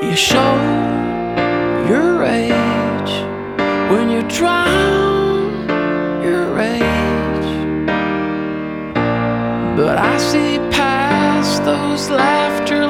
You show your age when you drown your rage. But I see past those laughter